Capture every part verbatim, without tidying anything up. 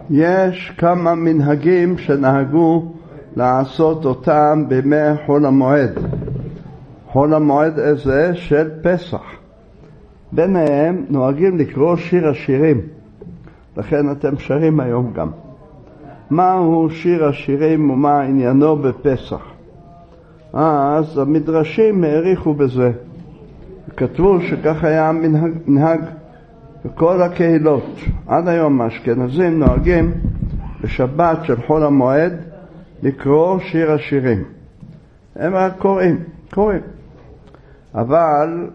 יש כמה מנהגים שנהגו לעשות אותם בימי חול המועד. חול המועד הזה של פסח. ביניהם נוהגים לקרוא שיר השירים. לכן אתם שרים היום גם. מהו שיר השירים ומה עניינו בפסח? אז המדרשים העריכו בזה. כתבו שכך היה מנהג, מנהג בכל הקהילות. עד היום האשכנזים נוהגים בשבת של חול המועד לקרוא שיר השירים. הם רק קוראים, קוראים. אבל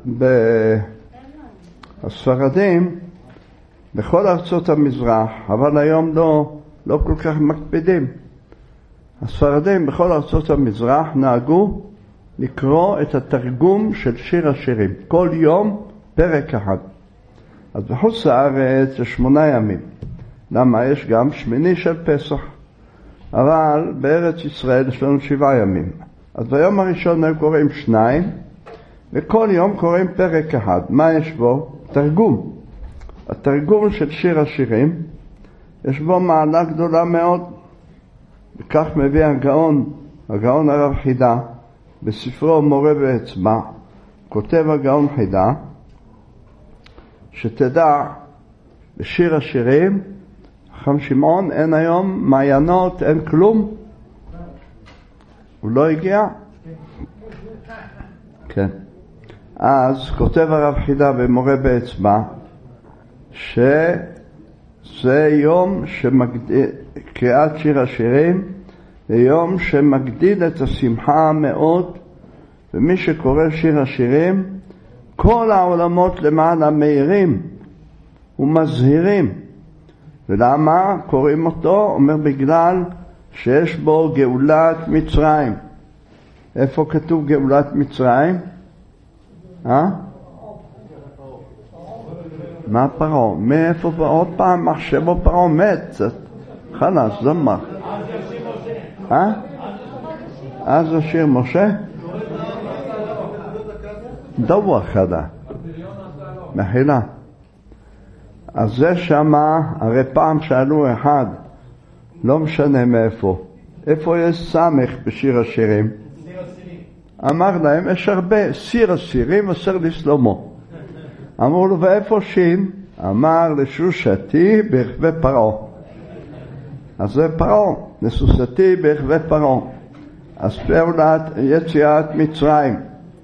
בספרדים, בכל ארצות המזרח, אבל היום לא, לא כל כך מקפידים. הספרדים בכל ארצות המזרח נהגו לקרוא את התרגום של שיר השירים. כל יום פרק אחד. אז בחוץ לארץ זה שמונה ימים. למה? יש גם שמיני של פסח. אבל בארץ ישראל יש לנו שבעה ימים. אז ביום הראשון הם קוראים שניים, וכל יום קוראים פרק אחד. מה יש בו? תרגום. התרגום של שיר השירים, יש בו מעלה גדולה מאוד. וכך מביא הגאון, הגאון הרב חידה, בספרו מורה באצבע, כותב הגאון חידה, שתדע, בשיר השירים, חכם שמעון, אין היום מעיינות, אין כלום. הוא לא הגיע? כן. אז כותב הרב חידה במורה באצבע, שזה יום שמגדיל, קריאת שיר השירים, זה יום שמגדיל את השמחה מאוד, ומי שקורא שיר השירים, כל העולמות למעלה מאירים ומזהירים. ולמה קוראים אותו? אומר בגלל שיש בו גאולת מצרים. איפה כתוב גאולת מצרים? אה? מה פרעה? מאיפה פרעה? עוד פעם מחשבו פרעה מת. חלאס, זמח. אה? אז השיר משה? דווח חדה. מחילה. אז זה שמה, הרי פעם שאלו אחד, לא משנה מאיפה, איפה יש סמך בשיר השירים? אמר להם, יש הרבה, סיר השירים אשר לשלמה. אמרו לו, ואיפה שין? אמר לשושתי ברכבי פרעה. אז זה פרעה, לסוסתי ברכבי פרעה. אז פעולת יציאת מצרים.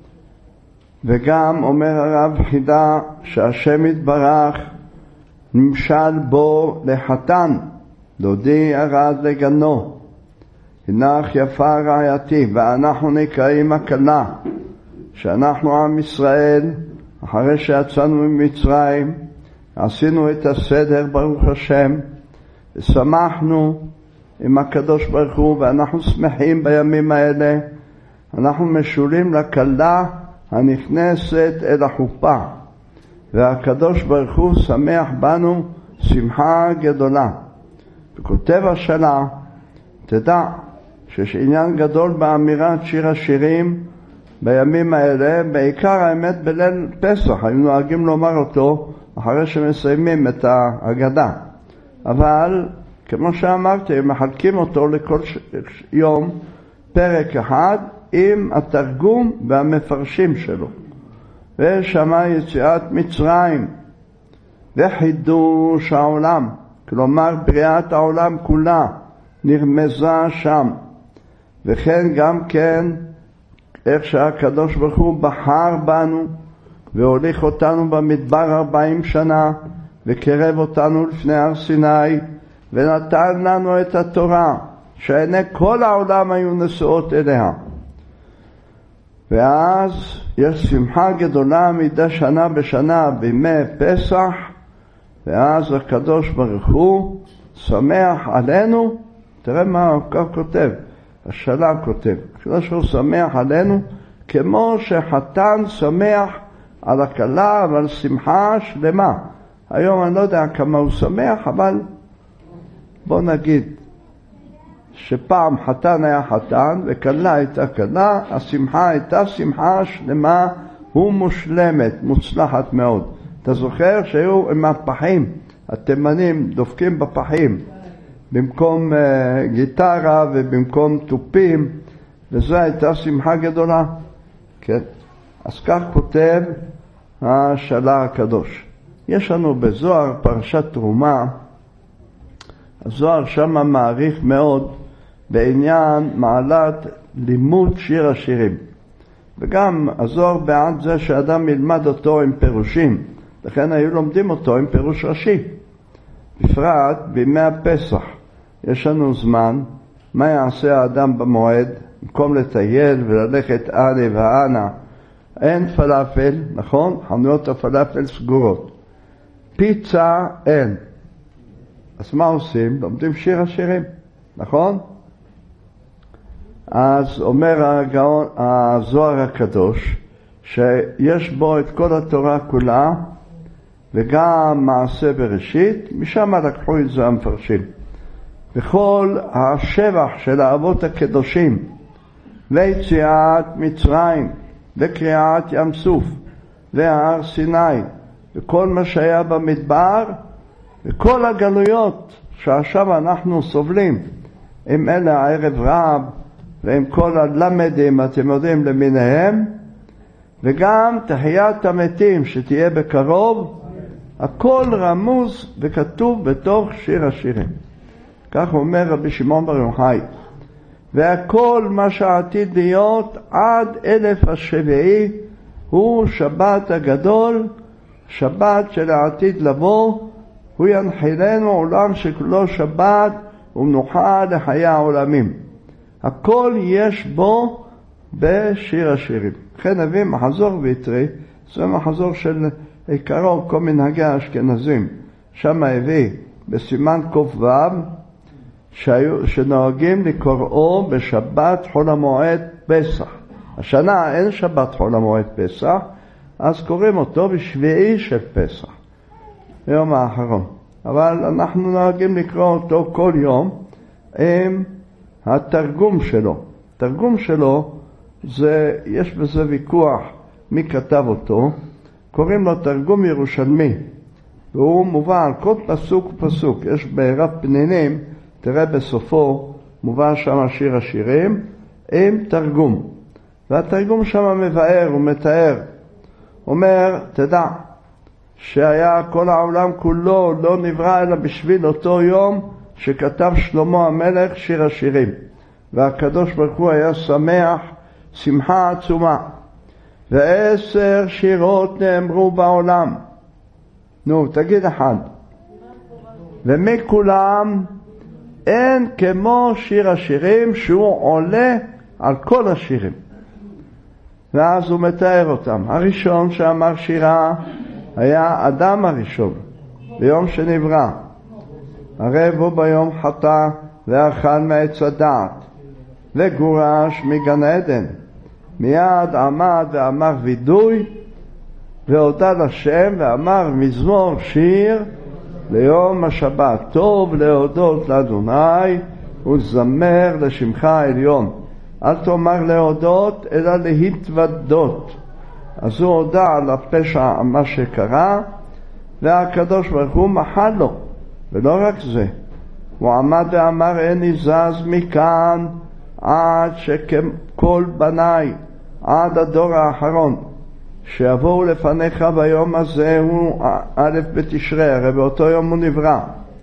וגם אומר הרב חידה שהשם יתברך נמשל בו לחתן, דודי ארד לגנו. הנך יפה רעייתי, ואנחנו נקראים הכלה, שאנחנו עם ישראל, אחרי שיצאנו ממצרים, עשינו את הסדר ברוך השם, ושמחנו עם הקדוש ברוך הוא, ואנחנו שמחים בימים האלה. אנחנו משולים לכלה הנכנסת אל החופה, והקדוש ברוך הוא שמח בנו שמחה גדולה. וכותב השאלה, תדע שיש עניין גדול באמירת שיר השירים בימים האלה, בעיקר האמת בליל פסח, היו נוהגים לומר אותו אחרי שמסיימים את ההגדה. אבל כמו שאמרתי, הם מחלקים אותו לכל יום פרק אחד עם התרגום והמפרשים שלו. ושמה יציאת מצרים וחידוש העולם, כלומר בריאת העולם כולה נרמזה שם. וכן גם כן איך שהקדוש ברוך הוא בחר בנו והוליך אותנו במדבר ארבעים שנה וקרב אותנו לפני הר סיני ונתן לנו את התורה שעיני כל העולם היו נשואות אליה. ואז יש שמחה גדולה מדי שנה בשנה בימי פסח, ואז הקדוש ברוך הוא שמח עלינו. תראה מה הוא כותב, השאלה כותב, הקדוש ברוך הוא שמח עלינו כמו שחתן שמח על הכלה ועל שמחה שלמה. היום אני לא יודע כמה הוא שמח, אבל בוא נגיד שפעם חתן היה חתן וכלה הייתה כלה, השמחה הייתה שמחה שלמה ומושלמת, מוצלחת מאוד. אתה זוכר שהיו עם הפחים, התימנים דופקים בפחים, במקום uh, גיטרה ובמקום טופים, וזו הייתה שמחה גדולה. כן? אז כך כותב השאלה הקדוש. יש לנו בזוהר פרשת תרומה, הזוהר שם מעריך מאוד בעניין מעלת לימוד שיר השירים. וגם הזוהר בעד זה שאדם ילמד אותו עם פירושים, לכן היו לומדים אותו עם פירוש ראשי. בפרט בימי הפסח יש לנו זמן, מה יעשה האדם במועד? במקום לטייל וללכת אנה ואנה, אין פלאפל, נכון? חנויות הפלאפל סגורות. פיצה אין. אז מה עושים? לומדים שיר השירים, נכון? אז אומר הגאון, הזוהר הקדוש, שיש בו את כל התורה כולה, וגם מעשה בראשית, משם לקחו את זה המפרשים. וכל השבח של האבות הקדושים, ויציאת מצרים, וקריעת ים סוף, והר סיני, וכל מה שהיה במדבר, וכל הגלויות שעכשיו אנחנו סובלים, עם אלה הערב רב, ועם כל הלמדים, אתם יודעים, למיניהם, וגם תחיית המתים שתהיה בקרוב, הכל רמוז וכתוב בתוך שיר השירים. כך אומר רבי שמעון בר יוחאי. והכל מה שעתיד להיות עד אלף השביעי הוא שבת הגדול, שבת שלעתיד לבוא, הוא ינחילנו עולם שכולו שבת ומנוחה לחיי העולמים. הכל יש בו בשיר השירים. לכן נביא מחזור ויתרי, זה מחזור של עיקרו כל מנהגי האשכנזים. שם הביא בסימן קוף ו' שנוהגים לקוראו בשבת חול המועד פסח. השנה אין שבת חול המועד פסח, אז קוראים אותו בשביעי של פסח, ביום האחרון. אבל אנחנו נוהגים לקרוא אותו כל יום עם התרגום שלו. התרגום שלו, זה, יש בזה ויכוח מי כתב אותו, קוראים לו תרגום ירושלמי, והוא מובא על כל פסוק ופסוק. יש בערב פנינים, תראה בסופו, מובא שם שיר השירים עם תרגום. והתרגום שם מבאר ומתאר. אומר, תדע, שהיה כל העולם כולו לא נברא אלא בשביל אותו יום שכתב שלמה המלך שיר השירים. והקדוש ברוך הוא היה שמח, שמחה עצומה. ועשר שירות נאמרו בעולם. נו, תגיד אחד. ומכולם אין כמו שיר השירים שהוא עולה על כל השירים. ואז הוא מתאר אותם. הראשון שאמר שירה היה אדם הראשון, ביום שנברא. הרי הוא ביום חטא ואכל מעץ הדעת, וגורש מגן עדן. מיד עמד ואמר וידוי, והודה לשם ואמר מזמור שיר ליום השבת. טוב להודות לאדוני ולזמר לשמך העליון. אל תאמר להודות אלא להתוודות. אז הוא הודה על הפשע מה שקרה, והקדוש ברוך הוא מחל לו. ולא רק זה, הוא עמד ואמר איני זז מכאן עד שכל בניי, עד הדור האחרון שיבואו לפניך ביום הזה, הוא א' בתשרי, הרי באותו יום הוא נברא,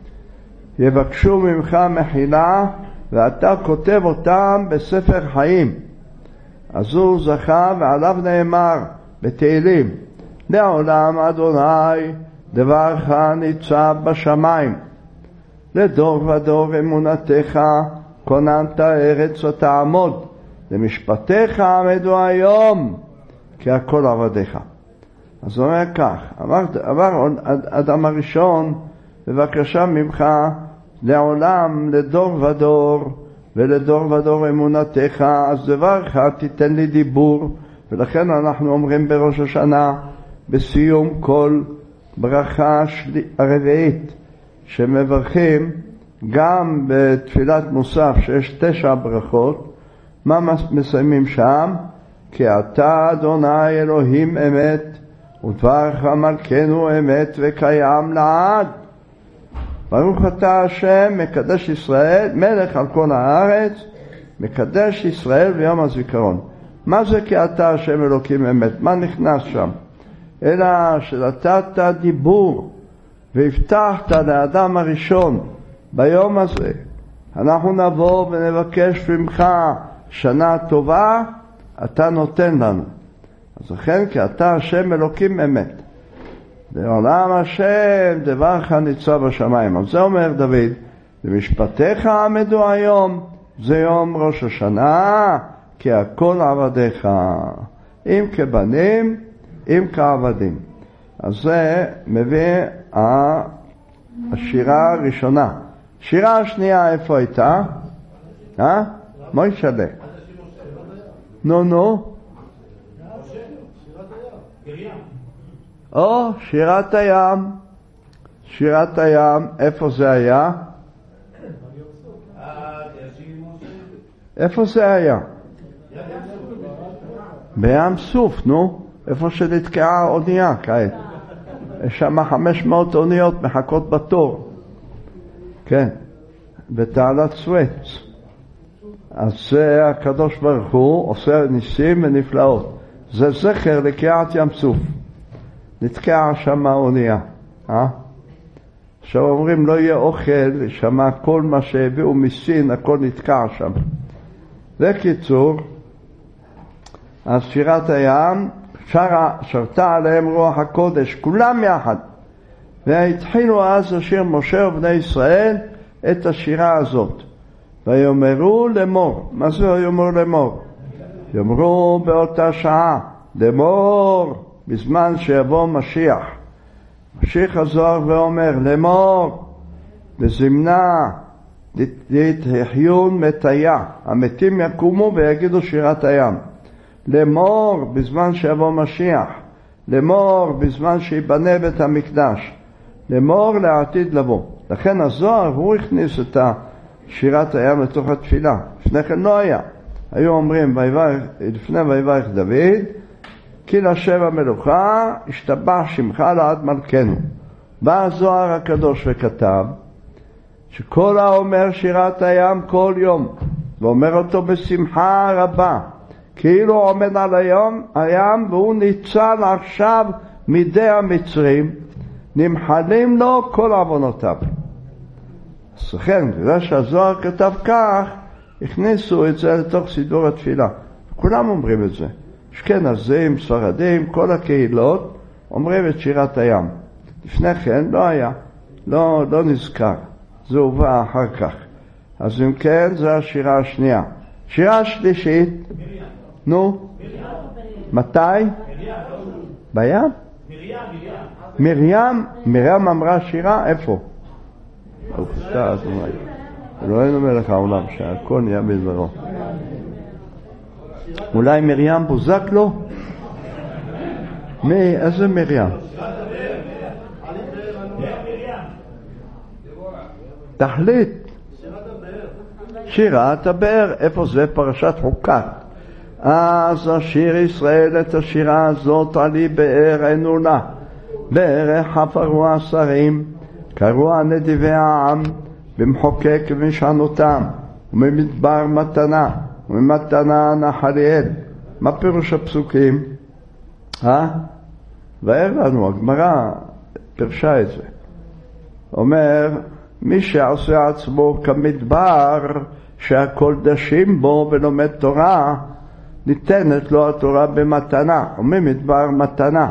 יבקשו ממך מחילה, ואתה כותב אותם בספר חיים. אז הוא זכה, ועליו נאמר בתהילים, לעולם אדוני דברך ניצב בשמיים, לדור ודור אמונתך כוננת ארץ ותעמוד, למשפטיך עמדו היום כי הכל עבדיך. אז הוא אומר כך, אמר, אמר אדם הראשון, בבקשה ממך לעולם, לדור ודור, ולדור ודור אמונתך, אז דברך תיתן לי דיבור. ולכן אנחנו אומרים בראש השנה, בסיום כל ברכה הרביעית, שמברכים גם בתפילת מוסף, שיש תשע ברכות, מה מסיימים שם? כי אתה אדוני אלוהים אמת, ודברך מלכנו אמת וקיים לעד. ברוך אתה השם מקדש ישראל, מלך על כל הארץ, מקדש ישראל ביום הזיכרון. מה זה כי אתה השם אלוקים אמת? מה נכנס שם? אלא שנתת דיבור והבטחת לאדם הראשון ביום הזה, אנחנו נבוא ונבקש ממך שנה טובה, אתה נותן לנו. אז לכן כי אתה השם אלוקים אמת. לעולם השם דברך ניצב בשמיים. אז זה אומר דוד, במשפטיך עמדו היום, זה יום ראש השנה, כי הכל עבדיך, אם כבנים, אם כעבדים. אז זה מביא השירה הראשונה. שירה השנייה איפה הייתה? אה? מה ישאלה? נו נו. או, שירת הים. שירת הים, איפה זה היה? איפה זה היה? בים סוף, נו. איפה שנתקעה אונייה כעת. יש שם חמש מאות אוניות מחכות בתור. כן. בתעלת סואץ. אז זה הקדוש ברוך הוא עושה ניסים ונפלאות. זה זכר לקריעת ים סוף. נתקעה שם האונייה. אה? עכשיו אומרים לא יהיה אוכל, שם כל מה שהביאו מסין, הכל נתקע שם. בקיצור, אז שירת הים, שרה, שרתה עליהם רוח הקודש, כולם יחד. והתחילו אז לשיר משה ובני ישראל את השירה הזאת. ויאמרו לאמור. מה זה ויאמרו לאמור? יאמרו באותה שעה, לאמור, בזמן שיבוא משיח. משיח הזוהר ואומר, לאמור, בזמנה, להתחיון מתיה. המתים יקומו ויגידו שירת הים. לאמור, בזמן שיבוא משיח. לאמור, בזמן שיבנה בית המקדש. לאמור, לעתיד לבוא. לכן הזוהר הוא הכניס את שירת הים לתוך התפילה. לפני כן לא היה. היו אומרים, לפני ויברך דוד, כי לשב המלוכה, השתבח שמך לעד מלכנו. בא הזוהר הקדוש וכתב, שכל האומר שירת הים כל יום, ואומר אותו בשמחה רבה, כאילו עומד על היום, הים, והוא ניצל עכשיו מידי המצרים, נמחלים לו כל עוונותיו. אז לכן, בגלל שהזוהר כתב כך, הכניסו את זה לתוך סידור התפילה. כולם אומרים את זה. אשכנזים, ספרדים, כל הקהילות אומרים את שירת הים. לפני כן לא היה, לא, לא נזכר. זה הובא אחר כך. אז אם כן, זו השירה השנייה. שירה השלישית, מרים. נו, מרים. מתי? מרים. בים? מרים, מרים. מרים, מרים אמרה שירה, איפה? אופסה, אז אולי. אלוהינו מלך העולם, שהכל נהיה בדברו. אולי מרים בוזק לו? מי, איזה מרים? תחליט. שירת הבאר. איפה זה? פרשת חוקת. אז השיר ישראל את השירה הזאת עלי באר ענונה. באר חפרו השרים, קראו נדיבי העם, במחוקק ומשענותם, וממדבר מתנה, וממתנה נחליאל. מה פירוש הפסוקים? אה? ואיר לנו, הגמרא פרשה את זה. אומר, מי שעושה עצמו כמדבר, שהכל דשים בו ולומד תורה, ניתנת לו התורה במתנה, וממדבר מתנה.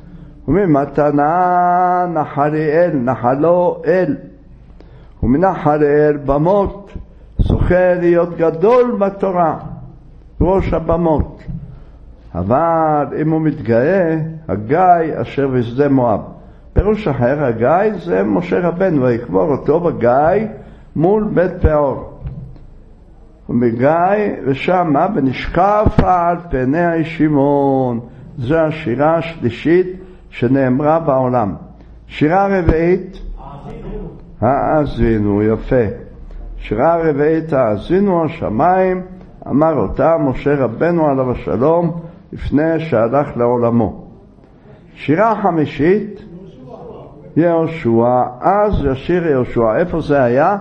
וממתנה נחליאל, נחלו אל. ומנחליאל במות, זוכה להיות גדול בתורה, ראש הבמות. אבל אם הוא מתגאה, הגיא אשר בשדה מואב. פירוש אחר, הגיא זה משה רבנו, ויקבור אותו בגיא מול בית פאור. ובגיא, ושם ונשקף על פני הישימון. זו השירה השלישית שנאמרה בעולם. שירה רביעית, האזינו, יפה. שירה רביעית, האזינו השמיים, אמר אותה משה רבנו עליו השלום, לפני שהלך לעולמו. שירה חמישית, יהושע, אז ישיר יהושע. איפה זה היה?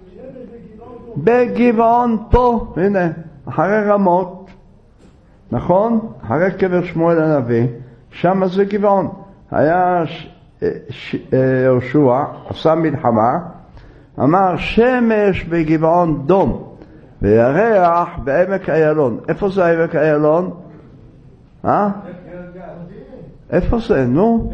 בגבעון פה, הנה, אחרי רמות, נכון? אחרי קבר שמואל הנביא, שם זה גבעון. היה יהושע, עשה מלחמה, אמר שמש בגבעון דום וירח בעמק איילון. איפה זה עמק איילון? אה? איפה זה? נו?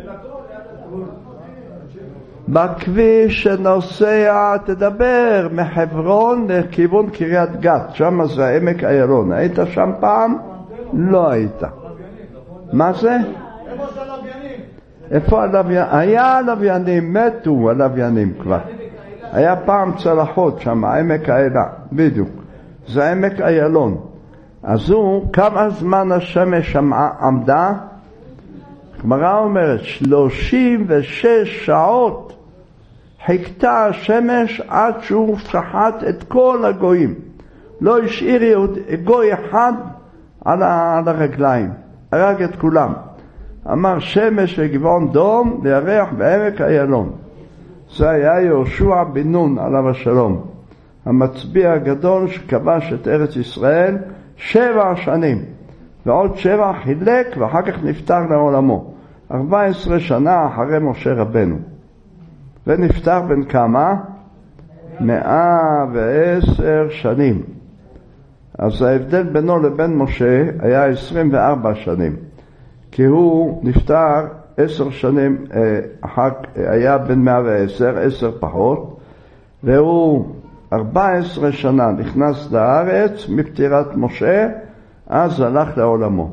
בכביש שנוסע, תדבר מחברון לכיוון קריית גת, שם זה עמק איילון. היית שם פעם? לא היית. מה זה? איפה זה הלוויינים? איפה הלוויינים? היה הלוויינים, מתו הלוויינים כבר. היה פעם צלחות שם, עמק האלה, בדיוק. זה עמק איילון. אז הוא, כמה זמן השמש עמדה? הגמרא אומרת, שלושים ושש שעות חיכתה השמש עד שהוא שחט את כל הגויים. לא השאיר גוי אחד על הרגליים, הרג את כולם. אמר שמש בגבעון דום וירח בעמק איילון. זה היה יהושע בן נון עליו השלום, המצביא הגדול שכבש את ארץ ישראל שבע שנים, ועוד שבע חילק ואחר כך נפטר לעולמו. ארבע עשרה שנה אחרי משה רבנו, ונפטר בן כמה? מאה ועשר שנים. אז ההבדל בינו לבין משה היה עשרים וארבע שנים, כי הוא נפטר עשר שנים, אחר, היה בן מאה ועשר, עשר פחות, והוא ארבע עשרה שנה נכנס לארץ מפטירת משה, אז הלך לעולמו.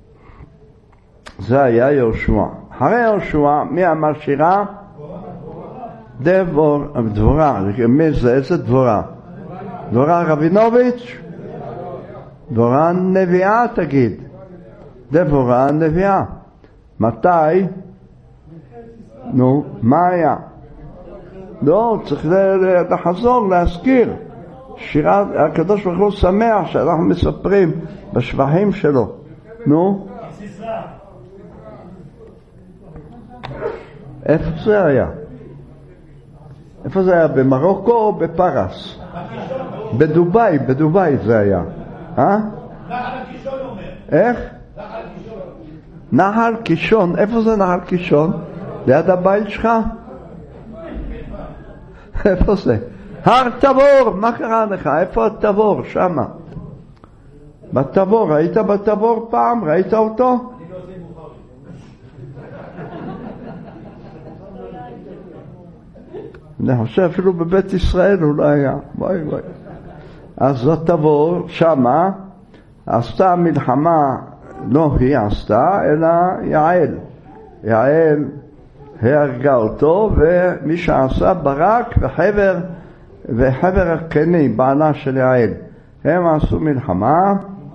זה היה יהושע. אחרי יהושע, מי אמר שירה? דבור, דבורה. מי זה? איזה דבורה? דבורה רבינוביץ'? דבורה נביאה תגיד. דבורה נביאה. מתי? נו, מה היה? לא, צריך לחזור, להזכיר. שירת, הקדוש ברוך הוא שמח שאנחנו מספרים בשבחים שלו. נו? איפה זה היה? איפה זה היה? במרוקו או בפרס? בדוביי, בדוביי זה היה. אה? נחל קישון אומר. איך? נחל קישון. נחל קישון, איפה זה נחל קישון? ליד הבית שלך? איפה זה? הר תבור, מה קרה לך? איפה התבור? שמה. בתבור, ראית בתבור פעם? ראית אותו? אני חושב אפילו בבית ישראל הוא לא היה. בואי בואי. אז התבור שמה עשתה מלחמה, לא היא עשתה, אלא יעל. יעל הרגה אותו, ומי שעשה ברק וחבר, וחבר הקני, בעלה של יעל. הם עשו מלחמה,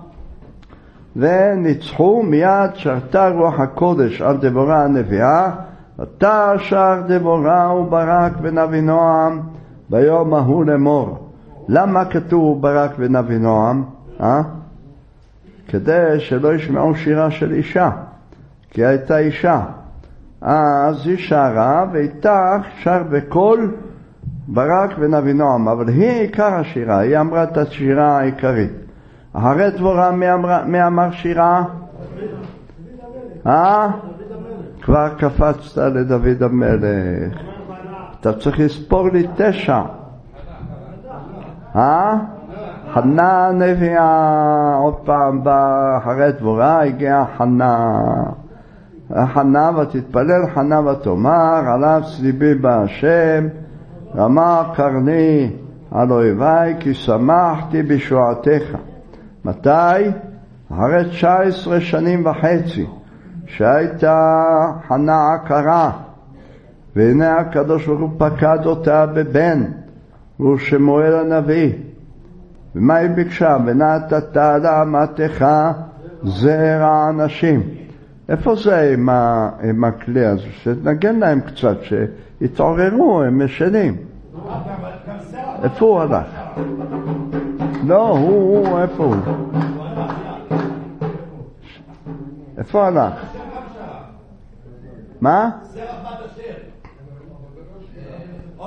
וניצחו. מיד שרתה רוח הקודש על דבורה הנביאה, ותשר דבורה וברק בן אבינועם ביום ההוא לאמור. למה כתוב ברק בן אבינועם? אה? כדי שלא ישמעו שירה של אישה, כי הייתה אישה. אז היא שרה, ואיתה שר בקול ברק בן אבינועם, אבל היא עיקר השירה, היא אמרה את השירה העיקרית. אחרי דבורה מי אמר, מי אמר שירה? אה? כבר קפצת לדוד המלך. אתה צריך לספור לי תשע. אה? חנה הנביאה, עוד פעם בא אחרי דבורה, הגיעה חנה. חנה ותתפלל חנה ותאמר, עליו צליבי בהשם, רמה קרני על אויביי, כי שמחתי בשועתך. מתי? אחרי תשע עשרה שנים וחצי, שהייתה חנה עקרה, והנה הקדוש ברוך הוא פקד אותה בבן, והוא שמואל הנביא. ומה היא ביקשה? ונתת לאמתך זרע אנשים. איפה זה עם, ה... עם הכלי הזה? שנגן להם קצת, שהתעוררו, הם משנים. איפה הוא הלך? לא, הוא, הוא, איפה הוא? איפה הלך? מה?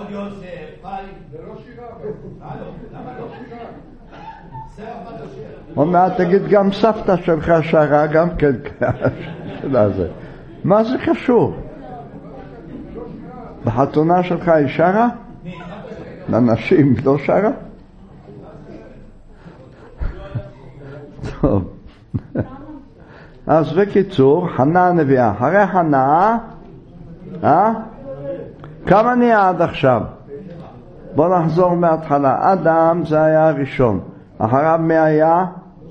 יוסף, חי. זה לא שירה. למה לא? זה אבל השיר. עוד מעט תגיד גם סבתא שלך שרה גם כן. מה זה קשור? בחתונה שלך היא שרה? לנשים לא שרה? טוב. אז בקיצור, חנה הנביאה. אחרי חנה, אה? כמה נהיה עד עכשיו? בוא נחזור מההתחלה. אדם זה היה הראשון. אחריו מי היה?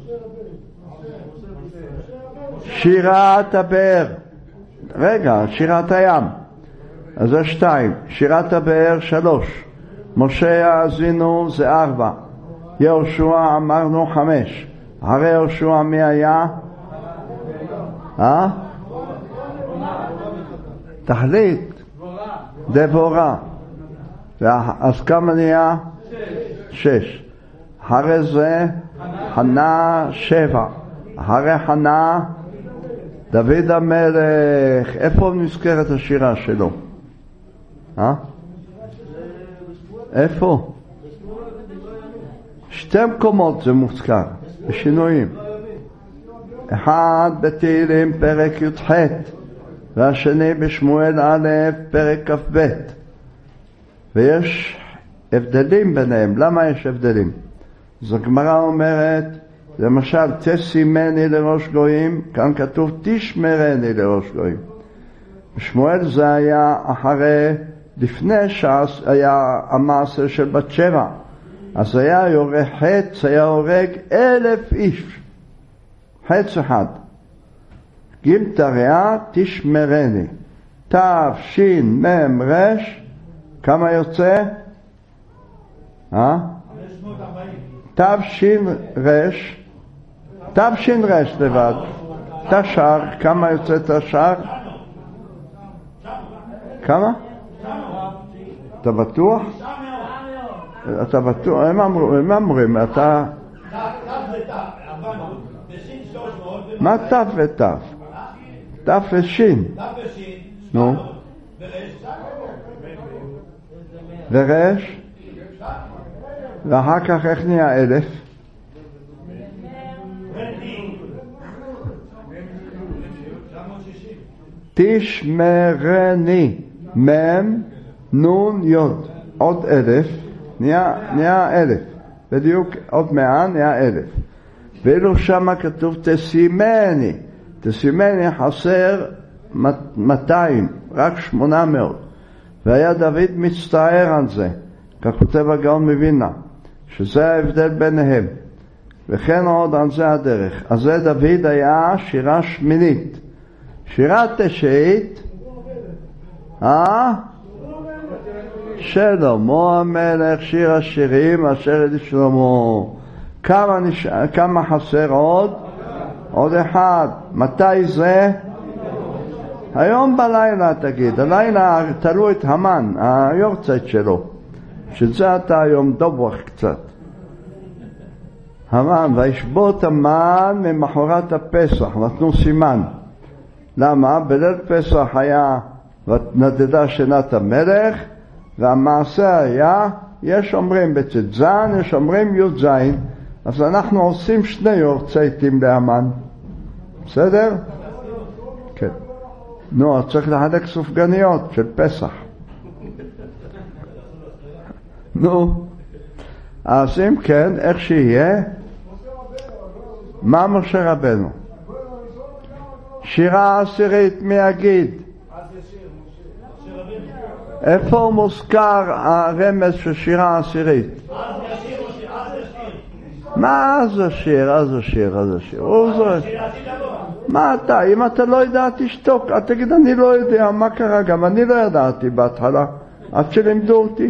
שירת הבאר. רגע, שירת הים. אז זה שתיים. שירת הבאר שלוש. משה יאזינו זה ארבע. יהושע אמרנו חמש. אחרי יהושע מי היה? אה? תחליט. דבורה. אז כמה נהיה? שש. אחרי זה חנה שבע. אחרי חנה דוד המלך. איפה נזכרת השירה שלו? אה? איפה? שתי מקומות זה מוזכר בשינויים. אחד בתהילים פרק י"ח והשני בשמואל א' פרק כ"ב, ויש הבדלים ביניהם. למה יש הבדלים? אז הגמרא אומרת למשל תשימני לראש גויים, כאן כתוב תשמרני לראש גויים. בשמואל זה היה אחרי, לפני שהיה המעשה של בת שבע, אז היה יורה חץ, היה הורג אלף איש, חץ אחד. גמטריה תשמרני. תשין מם רש, כמה יוצא? אה? תשין רש, תשין רש לבד. תשר, כמה יוצא תשר? כמה? אתה בטוח? אתה בטוח? הם אמרו, הם אמרים, אתה... מה תף ותף? תף ושין. נו. ורש? ואחר כך איך נהיה אלף? תשמרני מם נון יוד, עוד אלף, נהיה, נהיה אלף, בדיוק עוד מאה נהיה אלף. ואילו שמה כתוב תשימני, תשימני חסר מאתיים, רק שמונה מאות. והיה דוד מצטער על זה, כך כותב הגאון מווילנה, שזה ההבדל ביניהם. וכן עוד על זה הדרך. אז זה דוד היה שירה שמינית. שירה תשיעית, אה? שלמה המלך, שיר השירים אשר לשלמה. כמה, נש... כמה חסר עוד? עוד אחד. מתי זה? היום בלילה תגיד. הלילה תלו את המן, היורצייט שלו. שזה אתה היום דובוח קצת. המן, וישבות המן ממחרת הפסח, נתנו סימן. למה? בליל פסח היה נדדה שנת המלך, והמעשה היה, יש אומרים בצד זן, יש אומרים י' זין, אז אנחנו עושים שני יורצייטים להמן. בסדר? כן. נו, צריך לחלק סופגניות של פסח. נו, אז אם כן, איך שיהיה, מה משה רבנו? שירה עשירית, מי יגיד? איפה מוזכר הרמז של שירה עשירית? מה אז השיר, אז השיר, אז השיר? מה אתה? אם אתה לא יודע תשתוק, אתה תגיד אני לא יודע, מה קרה? גם אני לא ידעתי בהתחלה, עד שלימדו אותי.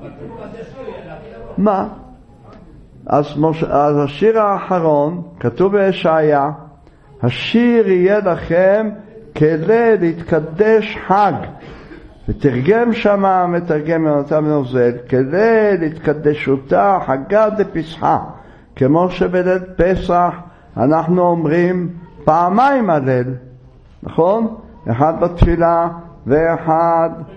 מה? אז, מוש... אז השיר האחרון, כתוב בישעיה, השיר יהיה לכם כלי להתקדש חג. ותרגם שמה מתרגם יונתן נוזל, כלי להתקדשותה חגה דפסחה. כמו שבליל פסח אנחנו אומרים פעמיים הלל, נכון? אחד בתפילה ואחד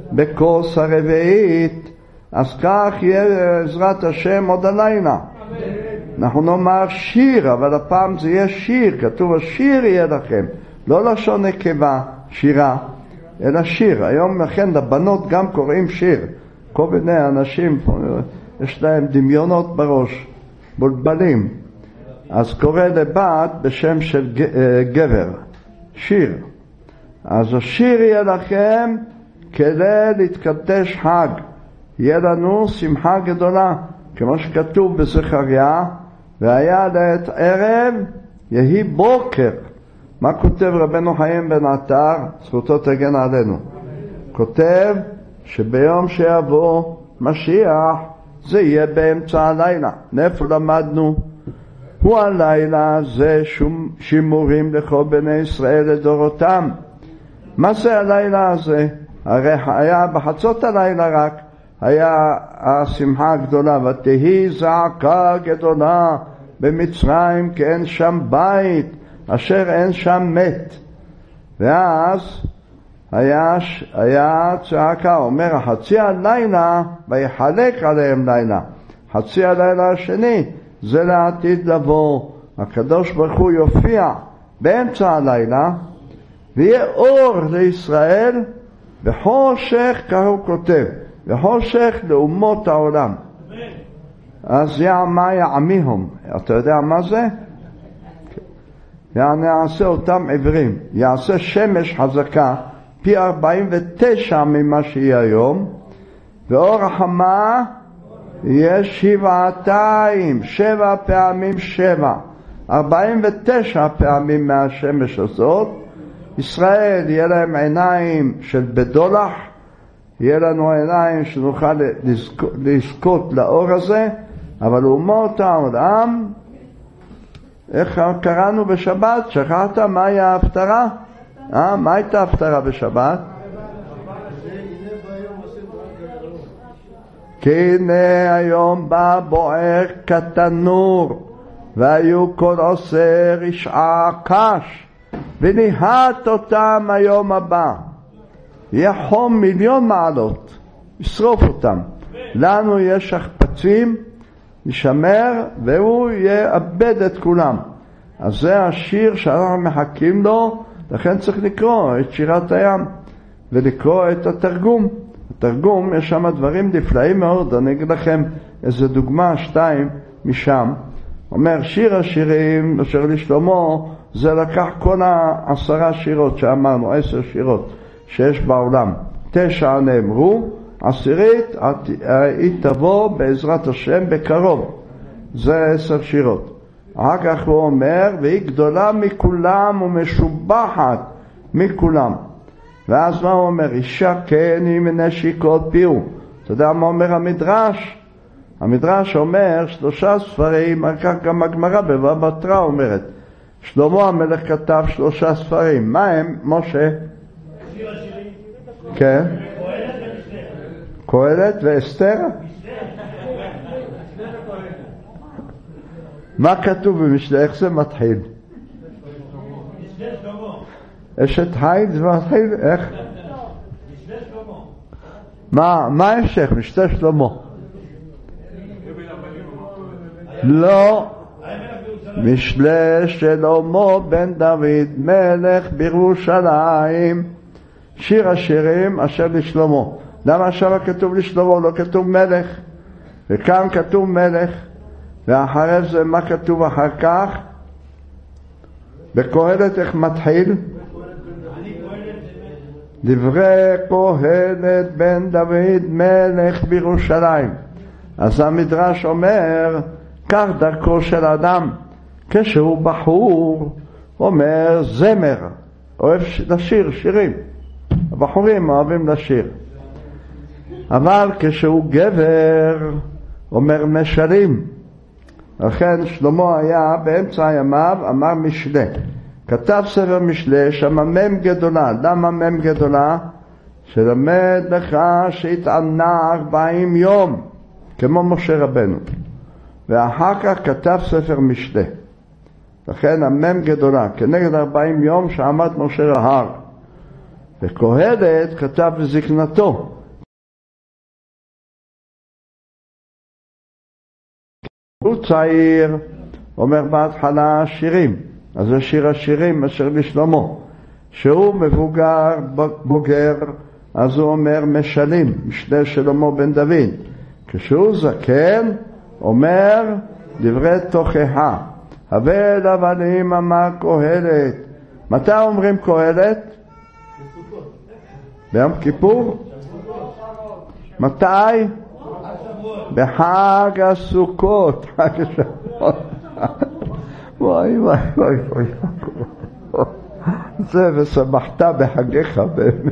בכוס הרביעית, אז כך יהיה בעזרת השם עוד הלילה. אנחנו נאמר שיר, אבל הפעם זה יהיה שיר, כתוב השיר יהיה לכם, לא לשון נקבה, שירה, אלא שיר. היום לכן לבנות גם קוראים שיר. כל מיני אנשים יש להם דמיונות בראש, בולבלים. אז קורא לבת בשם של גבר, שיר. אז השיר יהיה לכם כדי להתקדש חג, יהיה לנו שמחה גדולה, כמו שכתוב בזכריה, והיה לעת ערב יהי בוקר. מה כותב רבנו חיים בן עטר? זכותו תגן עלינו. כותב שביום שיבוא משיח זה יהיה באמצע הלילה. מאיפה למדנו? הוא הלילה זה שימורים לכל בני ישראל לדורותם. מה זה הלילה הזה? הרי היה בחצות הלילה רק היה השמחה הגדולה, ותהי זעקה גדולה במצרים כי אין שם בית אשר אין שם מת. ואז היה, היה צעקה, אומר חצי הלילה ויחלק עליהם לילה. חצי הלילה השני זה לעתיד לבוא, הקדוש ברוך הוא יופיע באמצע הלילה ויהיה אור לישראל וחושך, כך הוא כותב, וחושך לאומות העולם. אז יעמה יעמיהם, אתה יודע מה זה? יענה יעשה אותם עברים, יעשה שמש חזקה פי ארבעים ותשע ממה שהיא היום, ואור החמה יהיה שבעתיים, שבע פעמים שבע, ארבעים ותשע פעמים מהשמש הזאת. ישראל יהיה להם עיניים של בדולח, יהיה לנו עיניים שנוכל לזכות, לזכות לאור הזה, אבל אומות העולם, איך קראנו בשבת? שכחת מה היה ההפטרה? אה, מה הייתה ההפטרה בשבת? כי הנה היום בא בוער כתנור, והיו כל עושר ישעה קש, וניהת אותם היום הבא. יהיה חום מיליון מעלות, ישרוף אותם. לנו יש שכפצים, ישמר, והוא יאבד את כולם. אז זה השיר שאנחנו מחכים לו, לכן צריך לקרוא את שירת הים, ולקרוא את התרגום. התרגום, יש שם דברים נפלאים מאוד, אני אגיד לכם איזה דוגמה, שתיים משם. אומר, שיר השירים, אשר לשלמה, זה לקח כל העשרה שירות שאמרנו, עשר שירות שיש בעולם. תשע נאמרו, עשירית היא תבוא בעזרת השם בקרוב. זה עשר שירות. אחר כך הוא אומר, והיא גדולה מכולם ומשובחת מכולם. ואז מה הוא אומר? אישה כן היא מנשיקות פיהו. אתה יודע מה אומר המדרש? המדרש אומר שלושה ספרים, כך גם הגמרא בבבא בתרא אומרת. שלמה המלך כתב שלושה ספרים. מה הם, משה? כן. קהלת ואסתר? מה כתוב במשלי? איך זה מתחיל? אשת חיל זה מתחיל? איך? מה, מה המשך? משלי שלמה. לא. משלי שלמה בן דוד מלך בירושלים, שיר השירים אשר לשלמה. למה שם כתוב לשלמה, לא כתוב מלך? וכאן כתוב מלך, ואחרי זה מה כתוב אחר כך? בקהלת איך מתחיל? דברי קהלת בן דוד מלך בירושלים. אז המדרש אומר, כך דרכו של אדם, כשהוא בחור, אומר זמר, אוהב לשיר, שירים. הבחורים אוהבים לשיר. אבל כשהוא גבר, אומר משלים. לכן שלמה היה באמצע ימיו, אמר משלי. כתב ספר משלי, שממם גדולה. למה מם גדולה? שלמד לך שהתענה ארבעים יום, כמו משה רבנו. ואחר כך כתב ספר משלי. לכן המם גדולה, כנגד ארבעים יום שעמד משה ההר. וקהלת כתב בזקנתו. הוא צעיר, אומר בהתחלה שירים, אז זה שיר השירים אשר לשלמה. שהוא מבוגר בוגר, אז הוא אומר משלים, משנה שלמה בן דוד. כשהוא זקן, אומר דברי תוכחה. הבל הבלים אמר קהלת. מתי אומרים קהלת? ביום כיפור? מתי? בחג הסוכות. חג השבועות. וואי וואי וואי וואי. זה ושמחת בחגיך באמת.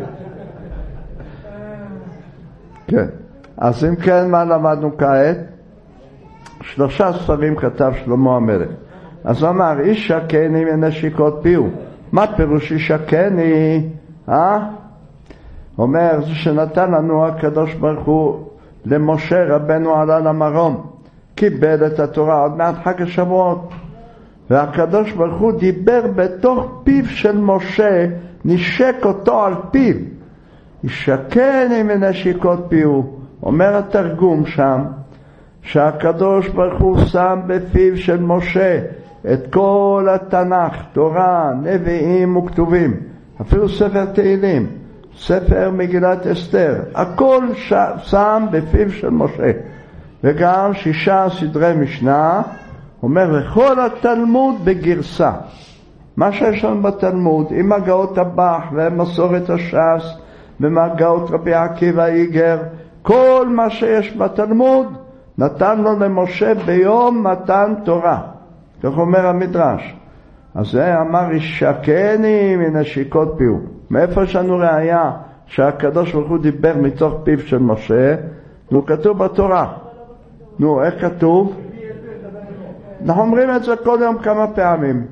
כן. אז אם כן, מה למדנו כעת? שלושה ספרים כתב שלמה המלך. אז הוא אמר, איש שקני מנשיקות פיהו. מה פירוש איש שקני? אה? אומר, זה שנתן לנו הקדוש ברוך הוא למשה רבנו עלה למרום. קיבל את התורה עוד מעט חג השבועות. והקדוש ברוך הוא דיבר בתוך פיו של משה, נשק אותו על פיו. ישקני מנשיקות פיהו. אומר התרגום שם, שהקדוש ברוך הוא שם בפיו של משה את כל התנ"ך, תורה, נביאים וכתובים, אפילו ספר תהילים, ספר מגילת אסתר, הכל שם בפיו של משה. וגם שישה סדרי משנה, אומר לכל התלמוד בגרסה. מה שיש לנו בתלמוד, עם הגאות הבח ומסורת הש"ס ומגאות רבי עקיבא איגר, כל מה שיש בתלמוד נתן לו למשה ביום מתן תורה. כך אומר המדרש. אז זה אמר ישקני מנשיקות פיהו. מאיפה יש לנו ראיה שהקדוש ברוך הוא דיבר מתוך פיו של משה? נו, כתוב בתורה. נו, איך כתוב? אנחנו אומרים את זה כל יום כמה פעמים.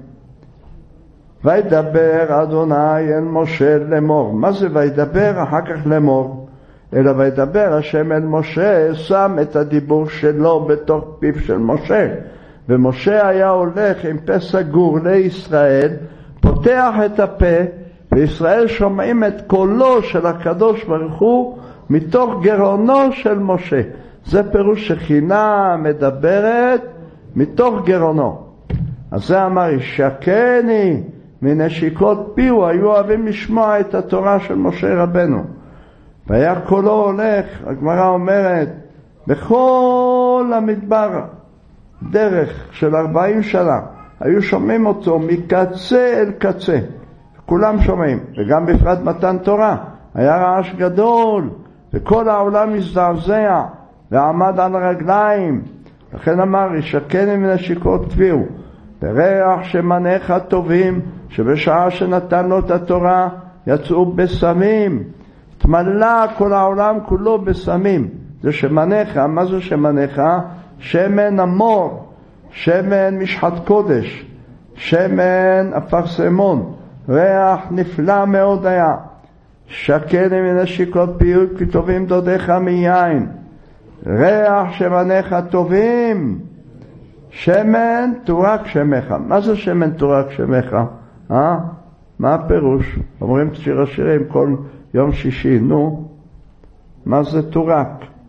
וידבר אדוני אל משה לאמור. מה זה וידבר? אחר כך לאמור. אלא וידבר השם אל משה, שם את הדיבור שלו בתוך פיו של משה. ומשה היה הולך עם פה סגור לישראל, פותח את הפה, וישראל שומעים את קולו של הקדוש ברוך הוא מתוך גרונו של משה. זה פירוש שכינה מדברת מתוך גרונו. אז זה אמר ישקני מנשיקות פיהו. היו אוהבים לשמוע את התורה של משה רבנו. והיה קולו הולך, הגמרא אומרת, בכל המדבר, דרך של ארבעים שנה, היו שומעים אותו מקצה אל קצה. כולם שומעים, וגם בפרט מתן תורה. היה רעש גדול, וכל העולם הזדעזע, ועמד על הרגליים. לכן אמר, ישקני מנשיקות פיהו. בריח שמניך טובים, שבשעה שנתן לו את התורה, יצאו בסמים. התמלא כל העולם כולו בסמים. זה שמניך, מה זה שמניך? שמן אמור, שמן משחת קודש, שמן אפרסמון, ריח נפלא מאוד היה. שקני מנשיקות פיהו כי טובים דודיך מיין. ריח שמניך טובים, שמן תורק שמך. מה זה שמן תורק שמך? אה? מה הפירוש? אומרים את שיר השירים כל יום שישי, נו, מה זה תורק?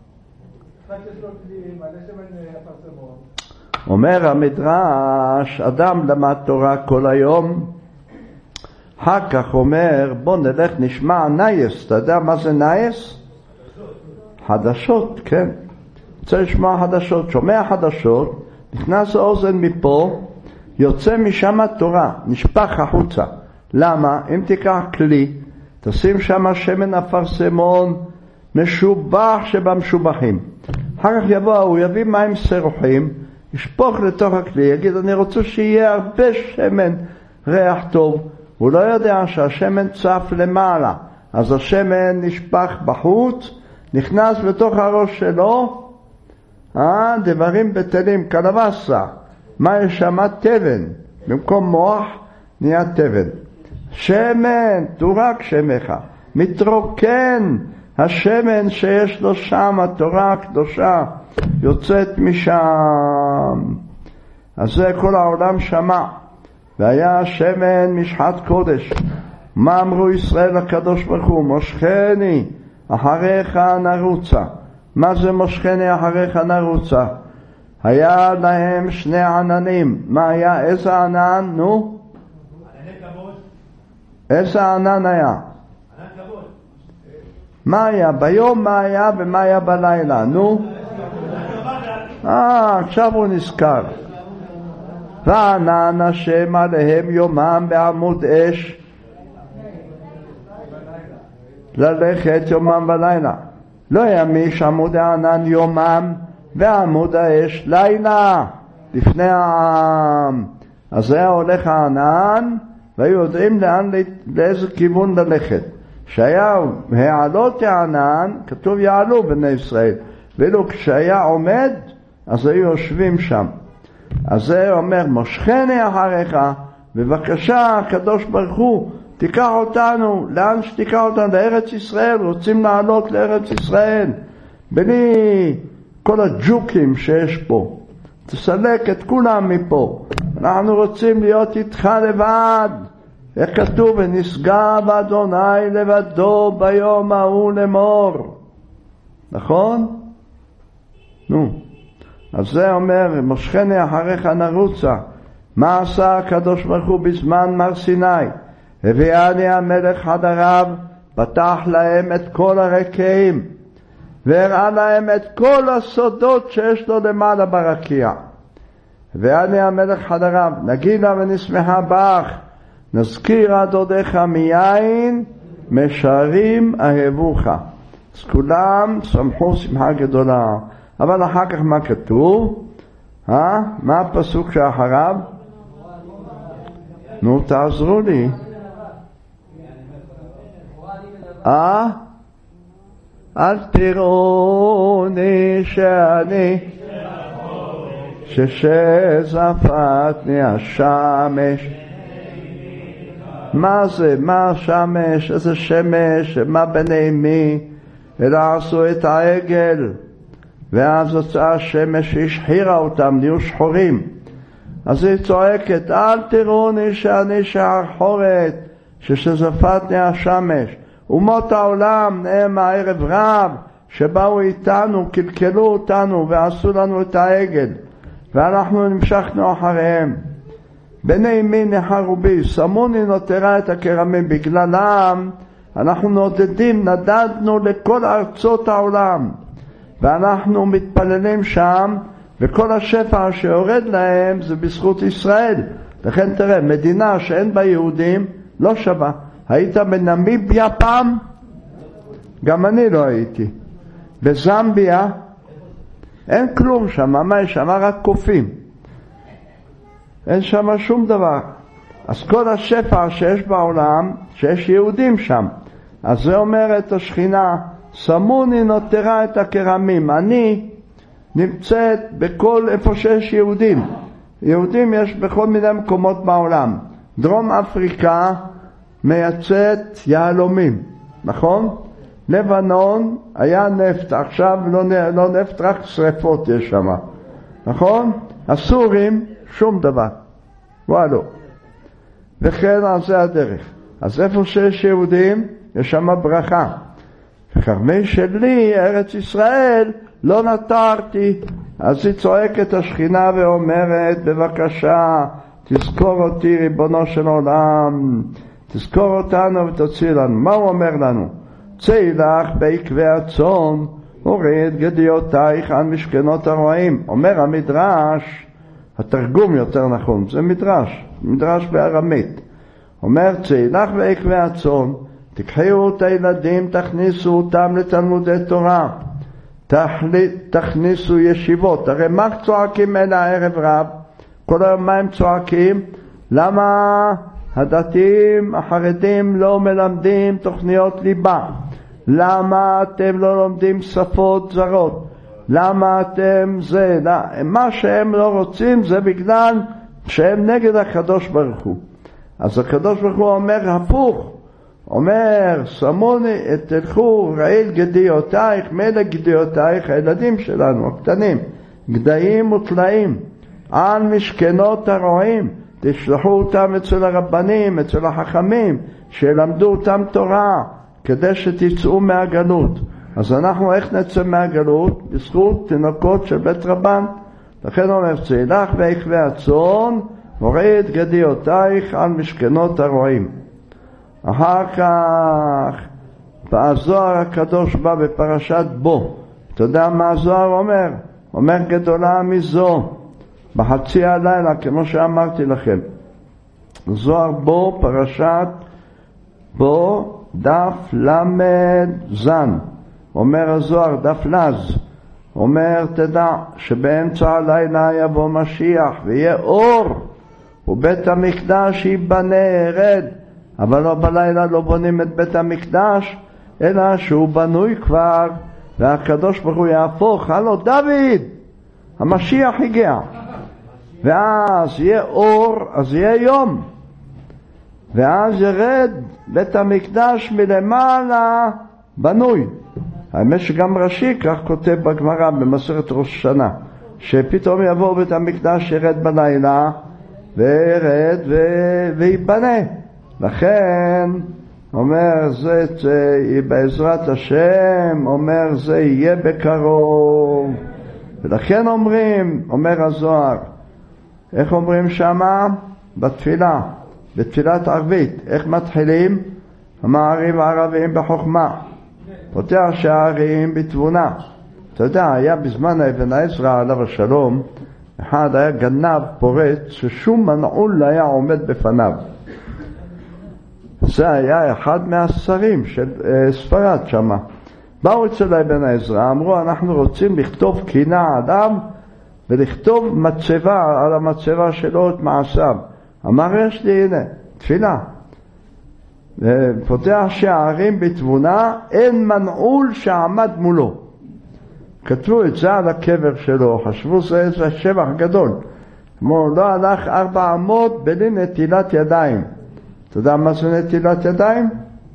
אומר המדרש, אדם למד תורה כל היום, אחר כך אומר, בוא נלך נשמע נייס. אתה יודע מה זה נייס? חדשות, כן. רוצה לשמוע חדשות, שומע חדשות, נכנס האוזן מפה, יוצא משם תורה, נשפך החוצה. למה? אם תיקח כלי, תשים שם שמן אפרסמון משובח שבמשובחים. אחר כך יבוא, הוא יביא מים סרוחים, ישפוך לתוך הכלי, יגיד, אני רוצה שיהיה הרבה שמן ריח טוב. הוא לא יודע שהשמן צף למעלה, אז השמן נשפך בחוץ, נכנס בתוך הראש שלו, אה, דברים בטלים, קלווסה. מה יש שם? תבן. במקום מוח נהיה תבן. שמן, תורק שמך. מתרוקן השמן שיש לו שם, התורה הקדושה יוצאת משם. אז זה כל העולם שמע. והיה שמן משחת קודש. מה אמרו ישראל הקדוש ברוך הוא? מושכני אחריך נרוצה. מה זה מושכני אחריך נרוצה? היה להם שני עננים. מה היה? איזה ענן? נו? איזה ענן היה? מה היה? ביום מה היה ומה היה בלילה? נו? אה, עכשיו הוא נזכר. וענן השם עליהם יומם בעמוד אש ללכת יומם ולילה. לא ימיש עמוד הענן יומם ועמוד האש לילה לפני העם. אז היה הולך הענן והיו יודעים לאן, לאיזה כיוון ללכת. שהיה העלות הענן, כתוב יעלו בני ישראל, ואילו כשהיה עומד אז היו יושבים שם. אז זה אומר מושכני אחריך, בבקשה הקדוש ברוך הוא תיקח אותנו, לאן שתיקח אותנו? לארץ ישראל, רוצים לעלות לארץ ישראל בלי כל הג'וקים שיש פה, תסלק את כולם מפה, אנחנו רוצים להיות איתך לבד. איך כתוב? ונשגב אדוני לבדו ביום ההוא לאמור, נכון? נו, אז זה אומר מושכני אחריך נרוצה. מה עשה הקדוש ברוך הוא בזמן מר סיני? הביאני המלך חדריו, פתח להם את כל הרקיעים והראה להם את כל הסודות שיש לו למעלה ברקיע. הביאני המלך חדריו, נגילה ונשמחה בך, נזכיר עדודיך מיין, משרים אהבוך. אז כולם שמחו שמחה גדולה. אבל אחר כך מה כתוב? אה? מה הפסוק שאחריו? נו, תעזרו לי. אה? אל תראוני שאני ששזפתני השמש. מה זה? מה השמש? איזה שמש? מה בני מי? אלא עשו את העגל, ואז יצאה השמש שהשחירה אותם, נהיו שחורים. אז היא צועקת, אל תראוני שאני שחורת, ששזפתני השמש. אומות העולם נהם הערב רב שבאו איתנו, קלקלו אותנו ועשו לנו את העגל, ואנחנו נמשכנו אחריהם. בני מי נחרו בי, שמוני נותרה את הכרמים, בגללם אנחנו נודדים, נדדנו לכל ארצות העולם, ואנחנו מתפללים שם, וכל השפע שיורד להם זה בזכות ישראל. לכן תראה, מדינה שאין בה יהודים לא שווה. היית בנמיביה פעם? גם אני לא הייתי. בזמביה אין כלום שם, מה יש שם? רק קופים, אין שם שום דבר. אז כל השפע שיש בעולם, שיש יהודים שם, אז זה אומר את השכינה, שמוני נותרה את הכרמים. אני נמצאת בכל איפה שיש יהודים. יהודים יש בכל מיני מקומות בעולם. דרום אפריקה מייצאת יהלומים, נכון? לבנון היה נפט, עכשיו לא, לא נפט, רק שריפות יש שם, נכון? הסורים שום דבר, וואלו. וכן על זה הדרך. אז איפה שיש יהודים יש שם ברכה. וכרמי שלי ארץ ישראל לא נטרתי. אז היא צועקת השכינה ואומרת, בבקשה תזכור אותי ריבונו של עולם, תזכור אותנו ותוציא לנו. מה הוא אומר לנו? צאי לך בעקבי הצאן, הוריד גדיותייך על משכנות הרועים. אומר המדרש, התרגום יותר נכון, זה מדרש, מדרש בארמית. אומר, צאי לך בעקבי הצאן, תקחו את הילדים, תכניסו אותם לתלמודי תורה, תכניסו ישיבות. הרי מה צועקים אלה הערב רב? כל היום מה הם צועקים? למה הדתיים החרדים לא מלמדים תוכניות ליבה? למה אתם לא לומדים שפות זרות? למה אתם זה? מה שהם לא רוצים זה בגלל שהם נגד הקדוש ברוך הוא. אז הקדוש ברוך הוא אומר הפוך, אומר שמוני, תלכו רעיל גדיותייך, מלא גדיותייך, הילדים שלנו הקטנים, גדיים וטלאים על משכנות הרועים, תשלחו אותם אצל הרבנים, אצל החכמים, שילמדו אותם תורה כדי שתצאו מהגלות. אז אנחנו איך נצא מהגלות? בזכות תינוקות של בית רבן. לכן אומר צאלך בעקבי הצאן מוריד גדיותייך על משכנות הרועים. אחר כך בזוהר הקדוש בא בפרשת בו. אתה יודע מה הזוהר אומר? אומר גדולה מזו בחצי הלילה, כמו שאמרתי לכם. זוהר בו, פרשת בו, דף למד זן. אומר הזוהר, דף לז. אומר, תדע שבאמצע הלילה יבוא משיח ויהיה אור, ובית המקדש ייבנה ירד. אבל לא בלילה לא בונים את בית המקדש, אלא שהוא בנוי כבר, והקדוש ברוך הוא יהפוך. הלו דוד, המשיח הגיע, ואז יהיה אור, אז יהיה יום, ואז ירד בית המקדש מלמעלה בנוי. האמת שגם רש"י כך כותב בגמרא במסכת ראש השנה, שפתאום יבוא בית המקדש ירד בלילה וירד ו... ויבנה. לכן אומר זה, זה בעזרת השם, אומר זה יהיה בקרוב. ולכן אומרים, אומר הזוהר, איך אומרים שמה? בתפילה, בתפילת ערבית, איך מתחילים? המערים הערביים בחוכמה, פותח שערים בתבונה. אתה יודע, היה בזמן אבן עזרא עליו השלום, אחד היה גנב פורץ ששום מנעול היה עומד בפניו. זה היה אחד מהשרים של uh, ספרד שמה. באו אצל אבן עזרא, אמרו אנחנו רוצים לכתוב קינה אדם ולכתוב מצבה על המצבה שלו את מעשיו. אמר יש לי, הנה, תפילה. פותח שערים בתבונה, אין מנעול שעמד מולו. כתבו את זה על הקבר שלו, חשבו זה איזה שבח גדול. כמו לא הלך ארבע אמות בלי נטילת ידיים. אתה יודע מה זה נטילת ידיים?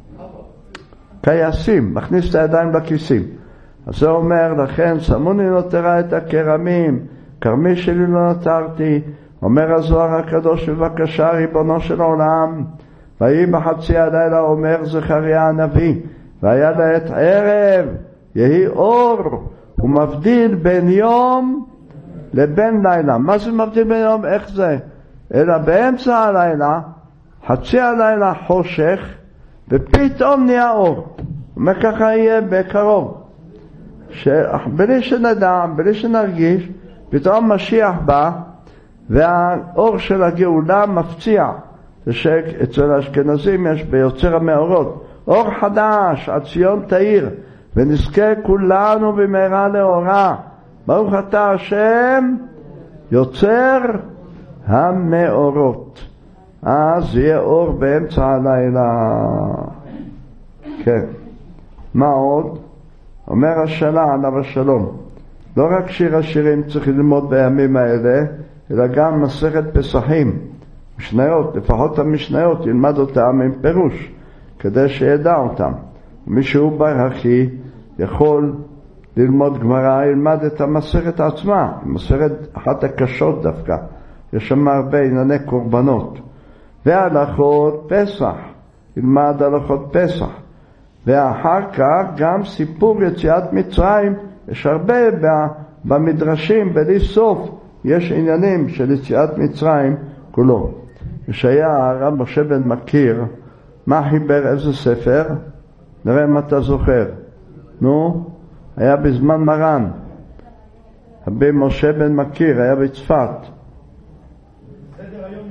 קייסים, מכניס את הידיים לכיסים. אז זה אומר, לכן שמוני לא תראה את הקרמים, כרמי שלי לא נותרתי. אומר הזוהר הקדוש, בבקשה ריבונו של עולם, ויהי בחצי הלילה, אומר זכריה הנביא, והיה לעת ערב יהי אור, הוא מבדיל בין יום לבין לילה. מה זה מבדיל בין יום? איך זה? אלא באמצע הלילה, חצי הלילה חושך, ופתאום נהיה אור. אומר ככה יהיה בקרוב, בלי שנדע, בלי שנרגיש, פתאום משיח בא, והאור של הגאולה מפציע. זה שאצל האשכנזים יש ביוצר המאורות, אור חדש, עד ציון תאיר, ונזכה כולנו במהרה לאורה. ברוך אתה השם יוצר המאורות. אז יהיה אור באמצע הלילה. כן. מה עוד? אומר השאלה עליו השלום, לא רק שיר השירים צריך ללמוד בימים האלה, אלא גם מסכת פסחים, משניות, לפחות המשניות ילמד אותם עם פירוש, כדי שידע אותם. מישהו ברחי יכול ללמוד גמרא, ילמד את המסכת עצמה, מסכת אחת הקשות דווקא, יש שם הרבה ענייני קורבנות. והלכות פסח, ילמד הלכות פסח. ואחר כך גם סיפור יציאת מצרים, יש הרבה במדרשים, בלי סוף, יש עניינים של יציאת מצרים כולו. כשהיה הרב משה בן מכיר, מה חיבר, איזה ספר? נראה אם אתה זוכר. נו, היה בזמן מרן. רבי משה בן מכיר, היה בצפת. סדר היום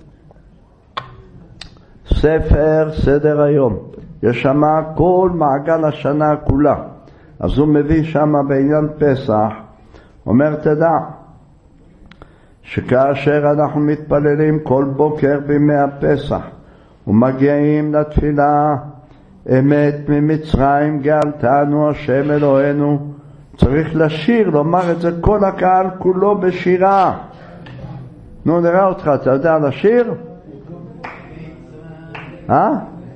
ספר סדר היום. יש שם כל מעגל השנה כולה. אז הוא מביא שם בעניין פסח, אומר תדע, שכאשר אנחנו מתפללים כל בוקר בימי הפסח ומגיעים לתפילה, אמת ממצרים גאלתנו השם אלוהינו, צריך לשיר, לומר את זה כל הקהל כולו בשירה. נו נראה אותך, אתה יודע לשיר? אה?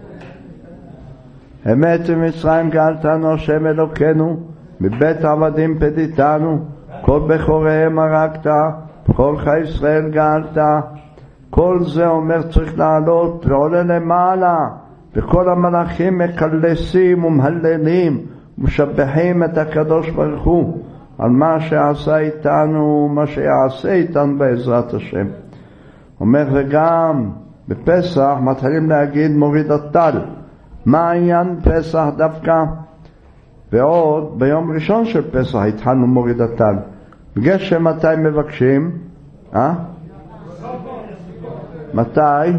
אמת ממצרים גאלתנו השם אלוקינו, מבית עבדים פדיתנו, כל בכוריהם הרגת, כל חי ישראל גאלת. כל זה אומר צריך לעלות ועולה למעלה, וכל המלאכים מקלסים ומהללים ומשבחים את הקדוש ברוך הוא. על מה שעשה איתנו, מה שיעשה איתנו בעזרת השם. אומר וגם בפסח מתחילים להגיד מוריד הטל. מה העניין פסח דווקא? ועוד ביום ראשון של פסח התחלנו מוריד הטל. גשם מתי מבקשים? אה? מתי?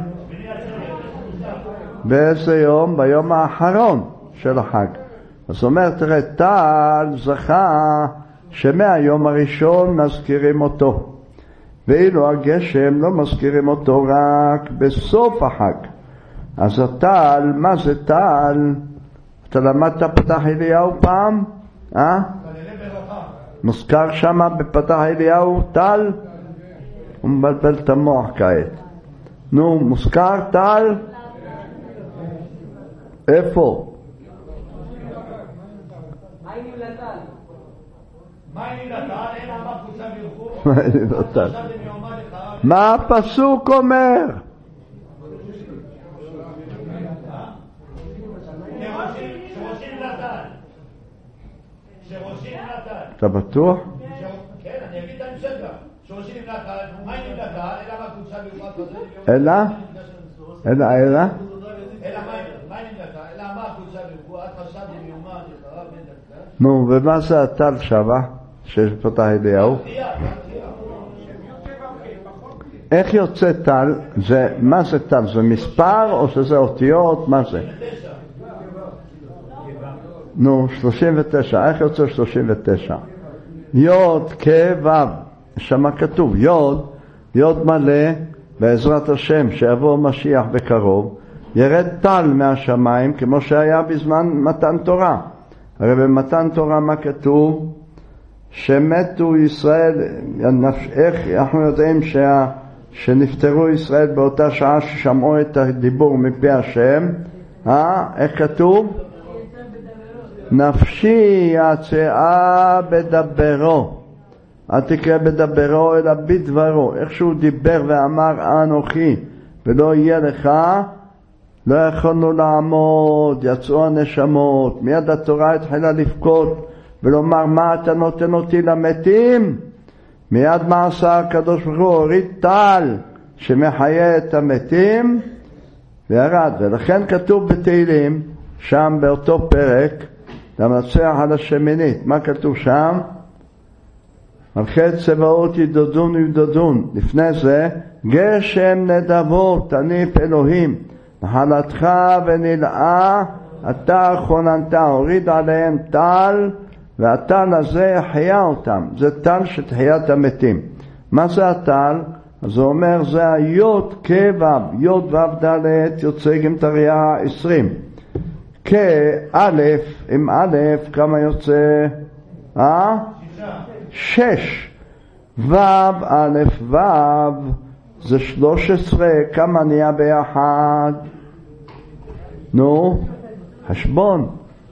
באיזה יום? ביום האחרון של החג. אז אומר, תראה, טל זכה שמהיום הראשון מזכירים אותו, ואילו הגשם לא מזכירים אותו רק בסוף החג. אז הטל, מה זה טל? אתה למדת פתח אליהו פעם? אה? מוזכר שמה בפתח אליהו טל? הוא מבלבל את המוח כעת. נו, מוזכר טל? איפה? מה הפסוק אומר? אתה בטוח? כן, אני אגיד את ההמשך גם. שורשים נתן, מה אם נתן, אלא מה קבוצה מיוחד? אלא? אלא, אלא? אלא מה אם נתן, אלא מה קבוצה מיוחד? חשב מיומן, יחרה בן דקה. נו, ומה זה הטל שמה? שיש פתח אליהו? איך יוצא טל? זה, מה זה טל? זה מספר או שזה אותיות? מה זה? נו, שלושים ותשע. איך יוצא שלושים ותשע? יוד כבב. שמה כתוב יוד, יוד מלא בעזרת השם שיבוא משיח בקרוב, ירד טל מהשמיים כמו שהיה בזמן מתן תורה. הרי במתן תורה מה כתוב? שמתו ישראל, איך אנחנו יודעים שה, שנפטרו ישראל באותה שעה ששמעו את הדיבור מפי השם? אה? איך כתוב? נפשי יצאה בדברו, אל תקרא בדברו אלא בדברו. איך שהוא דיבר ואמר אנוכי ולא יהיה לך, לא יכולנו לעמוד, יצאו הנשמות. מיד התורה התחילה לבכות ולומר, מה אתה נותן אותי למתים? מיד מה עשה הקדוש ברוך הוא? הוריד טל שמחיה את המתים וירד. ולכן כתוב בתהילים שם באותו פרק, למנצח על השמינית, מה כתוב שם? מלכי צבאות ידודון וידודון. לפני זה, גשם נדבות תניף אלוהים, נחלתך ונלאה אתה כוננת. הוריד עליהם טל, והטל הזה יחיה אותם. זה טל של תחיית המתים. מה זה הטל? אז הוא אומר, זה היוד כבב, יוד וו דלת, יוצא גמטריה עשרים. כאלף, עם א', כמה יוצא? אה? שש. ו' א' ו' זה שלוש עשרה. כמה נהיה ביחד? נו, חשבון.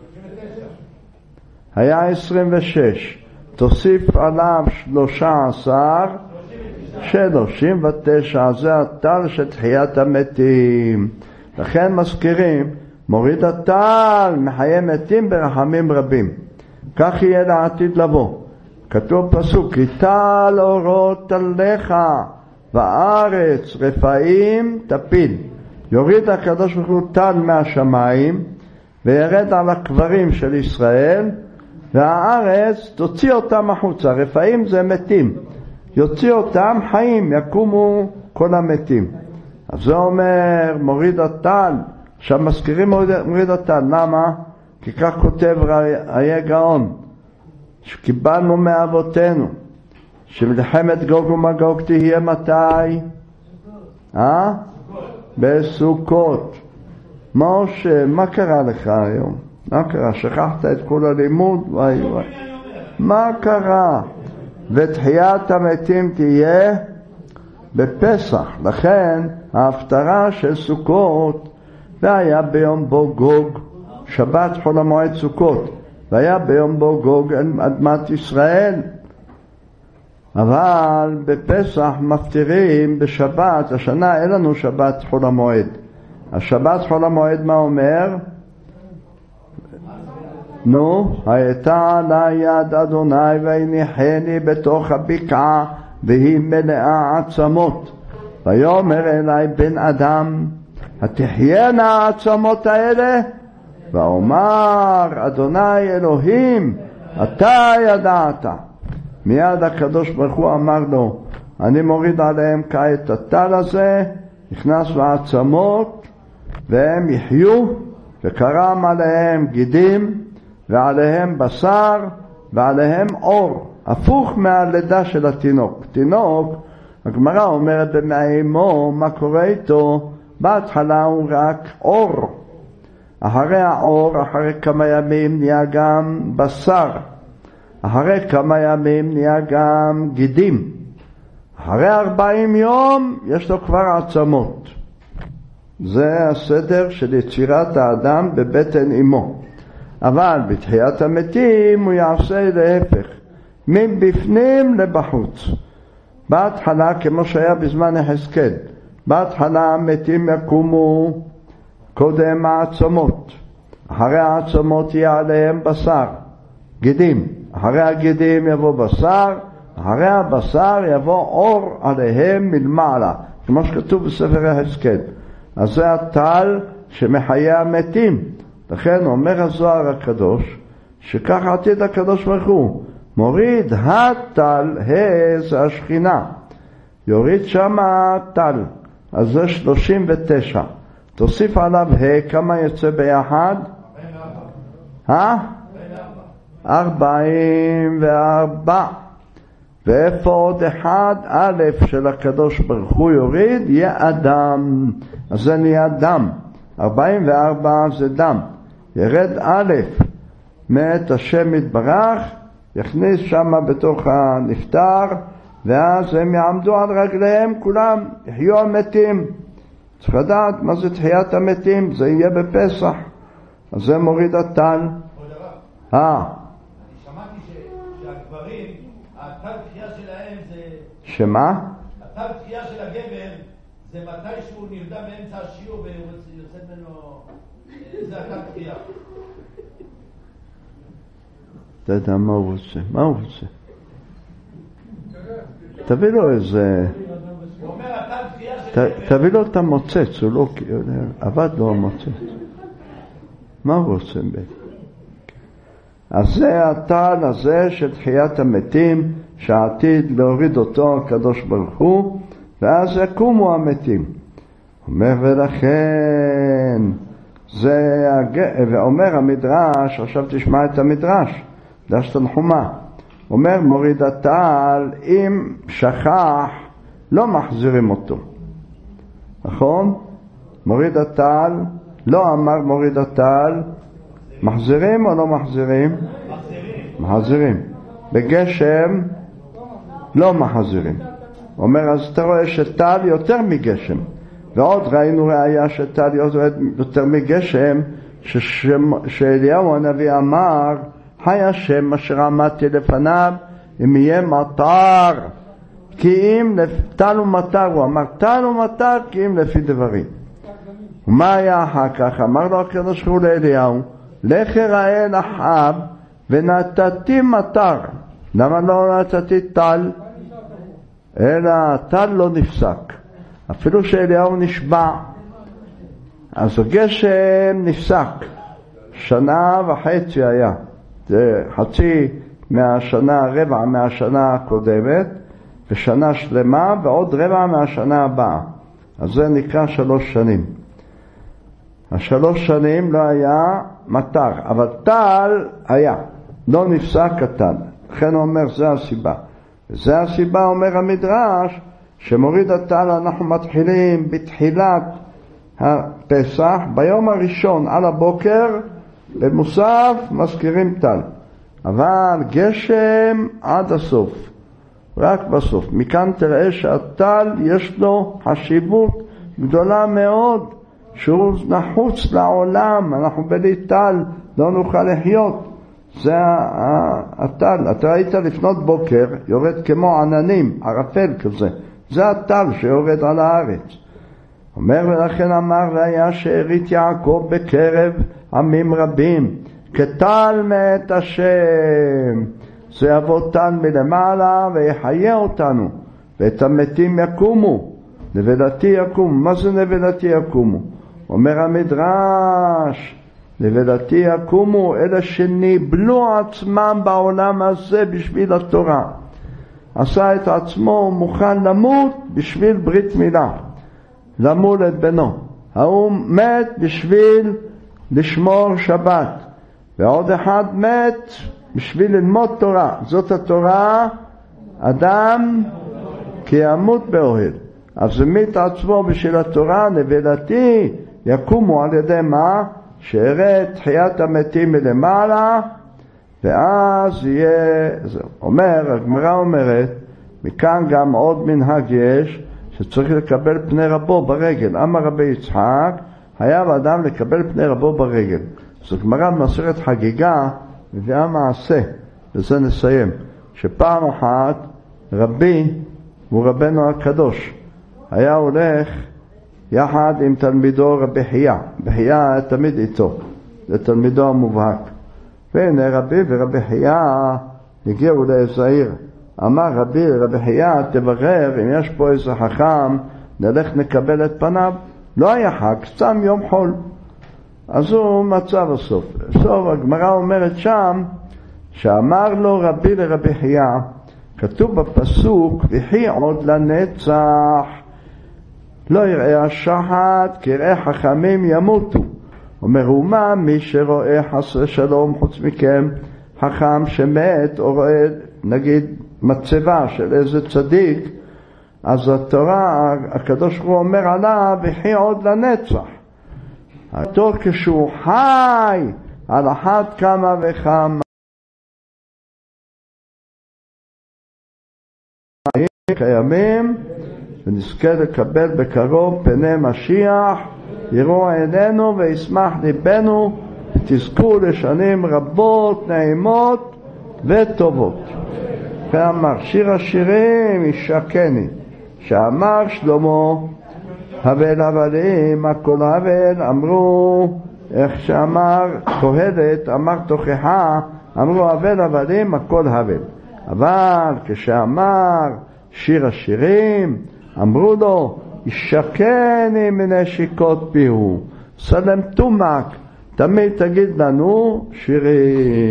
היה עשרים ושש. תוסיף עליו שלושה עשר, שלושים ותשע. זה הטל של תחיית המתים. לכן מזכירים, מוריד הטל מחיה מתים ברחמים רבים. כך יהיה לעתיד לבוא. כתוב פסוק, כי טל אורות עליך וארץ רפאים תפיל. יוריד הקדוש ברוך הוא טל מהשמיים וירד על הקברים של ישראל, והארץ תוציא אותם החוצה. רפאים זה מתים, יוציא אותם חיים, יקומו כל המתים. אז זה אומר מוריד הטל. עכשיו מזכירים מוריד הטל. למה? כי כך כותב היה גאון, שקיבלנו מאבותינו שמלחמת גוג ומגוג תהיה מתי? אה? בסוכות. משה, מה קרה לך היום? מה קרה? שכחת את כל הלימוד? וואי וואי. מה קרה? ותחיית המתים תהיה בפסח. לכן ההפטרה של סוכות, והיה ביום בו גוג, שבת חול המועד סוכות, והיה ביום בו גוג אדמת ישראל. אבל בפסח מפטירים בשבת. השנה אין לנו שבת חול המועד. השבת חול המועד מה אומר? נו, הייתה עלי יד אדוני והניחני בתוך הבקעה והיא מלאה עצמות. ויאמר אלי בן אדם, התחיינה העצמות האלה? ואומר אדוני אלוהים, אתה ידעת. מיד הקדוש ברוך הוא אמר לו, אני מוריד עליהם כעת הטל הזה, נכנס לעצמות והם יחיו, וקרם עליהם גידים ועליהם בשר ועליהם אור, הפוך מהלידה של התינוק. תינוק, הגמרא אומרת במאימו, מה קורה איתו? בהתחלה הוא רק אור, אחרי האור, אחרי כמה ימים נהיה גם בשר, אחרי כמה ימים נהיה גם גידים, אחרי ארבעים יום יש לו כבר עצמות. זה הסדר של יצירת האדם בבטן אמו. אבל בתחיית המתים הוא יעשה להפך, מבפנים לבחוץ. בהתחלה, כמו שהיה בזמן יחזקאל, בהתחלה המתים יקומו קודם העצמות, אחרי העצמות יהיה עליהם בשר, גידים, אחרי הגידים יבוא בשר, אחרי הבשר יבוא אור עליהם מלמעלה, כמו שכתוב בספר יחזקאל. אז זה הטל שמחיה המתים. לכן אומר הזוהר הקדוש, שכך עתיד הקדוש ברוך הוא, מוריד הטל, זה השכינה, יוריד שם הטל, אז זה שלושים ותשע, תוסיף עליו ה, כמה יוצא ביחד? אה? ארבעים וארבע. ואיפה עוד אחד? א' של הקדוש ברוך הוא יוריד, יהיה אדם, אז זה נהיה דם. ארבעים וארבע זה דם. ירד א' מאת השם יתברך, יכניס שם בתוך הנפטר, ואז הם יעמדו על רגליהם כולם, יחיו המתים. צריך לדעת מה זה תחיית המתים, זה יהיה בפסח, אז זה מוריד הטל. אה. שמעתי שהגברים, הטל תחייה שלהם זה... שמה? הטל תחייה של הגבר זה מתי שהוא נרדם באמצע השיעור ויוצא ממנו, זה הטל תחייה. אתה יודע מה הוא רוצה? מה הוא רוצה? תביא לו איזה... תביא לו את המוצץ, הוא לא... עבד לו המוצץ. מה הוא רוצה בעצם? אז זה הטל הזה של תחיית המתים, שעתיד להוריד אותו הקדוש ברוך הוא, ואז יקומו המתים. אומר ולכן, זה... ואומר המדרש, עכשיו תשמע את המדרש, דש תנחומה. אומר מוריד הטל, אם שכח, לא מחזירים אותו. נכון? מוריד הטל, לא אמר מוריד הטל, מחזירים או לא מחזירים? מחזירים. מחזירים. בגשם, לא מחזירים. אומר, אז אתה רואה שטל יותר מגשם. ועוד ראינו ראיה שטל יותר מגשם, שאליהו הנביא אמר, חי השם אשר עמדתי לפניו, אם יהיה מטר, כי אם טל ומטר, הוא אמר טל ומטר כי אם לפי דברים. ומה היה אחר כך? אמר לו הקדוש ברוך הוא לאליהו, לך ראה אל אחאב ונתתי מטר. למה לא נתתי טל? אלא טל לא נפסק, אפילו שאליהו נשבע. אז הגשם נפסק, שנה וחצי היה, זה חצי מהשנה, רבע מהשנה הקודמת, ושנה שלמה, ועוד רבע מהשנה הבאה. אז זה נקרא שלוש שנים. השלוש שנים לא היה מטר, אבל טל היה, לא נפסק הטל. לכן הוא אומר, זה הסיבה. וזה הסיבה, אומר המדרש, שמוריד הטל אנחנו מתחילים בתחילת הפסח, ביום הראשון על הבוקר, במוסף מזכירים טל. אבל גשם עד הסוף, רק בסוף. מכאן תראה שהטל יש לו חשיבות גדולה מאוד, שהוא נחוץ לעולם. אנחנו בלי טל לא נוכל לחיות. זה הטל. אתה ראית לפנות בוקר, יורד כמו עננים, ערפל כזה. זה הטל שיורד על הארץ. אומר ולכן אמר והיה שארית יעקב בקרב עמים רבים, כטל מאת השם. זה יבוא טל מלמעלה ויחיה אותנו, ואת המתים יקומו, נבלתי יקומו. מה זה נבלתי יקומו? אומר המדרש, נבלתי יקומו אלה שניבלו עצמם בעולם הזה בשביל התורה. עשה את עצמו מוכן למות בשביל ברית מילה, למול את בנו. הוא מת בשביל לשמור שבת, ועוד אחד מת בשביל ללמוד תורה. זאת התורה, אדם כי ימות באוהל. אז זה מת עצמו בשביל התורה. נבלתי יקומו על ידי מה? שיראה את תחיית המתים מלמעלה, ואז יהיה, זה אומר, הגמרא אומרת, מכאן גם עוד מנהג יש, שצריך לקבל פני רבו ברגל. אמר רבי יצחק, היה לאדם לקבל פני רבו ברגל. אז הגמרא במסכת חגיגה מביאה מעשה, וזה נסיים, שפעם אחת רבי, הוא רבנו הקדוש, היה הולך יחד עם תלמידו רבי חייא. בחייא היה תמיד איתו, זה תלמידו המובהק. והנה רבי ורבי חייא הגיעו לאיזה עיר. אמר רבי לרבי חייא, תברר אם יש פה איזה חכם, נלך נקבל את פניו. לא היה חג, סתם יום חול. אז הוא מצא בסוף. בסוף הגמרא אומרת שם, שאמר לו רבי לרבי חייא, כתוב בפסוק, וכי עוד לנצח לא יראה השחת, כי יראה חכמים ימותו. אומר, ומה מי שרואה חס ושלום חוץ מכם, חכם שמת, או רואה נגיד מצבה של איזה צדיק, אז התורה, הקדוש ברוך הוא אומר עליו, וכי עוד לנצח. התור כשהוא חי, על אחת כמה וכמה. קיימים, ונזכה לקבל בקרוב פני משיח, יראו עינינו וישמח ליבנו, ותזכו לשנים רבות, נעימות וטובות. ואמר שיר השירים ישקני, שאמר שלמה, הבל הבלים, הכל הבל, אמרו, איך שאמר קהלת, אמר תוכחה, אמרו הבל הבלים, הכל הבל. אבל כשאמר שיר השירים, אמרו לו, ישקני מנשיקות פיהו. סלם תומק, תמיד תגיד לנו שירים.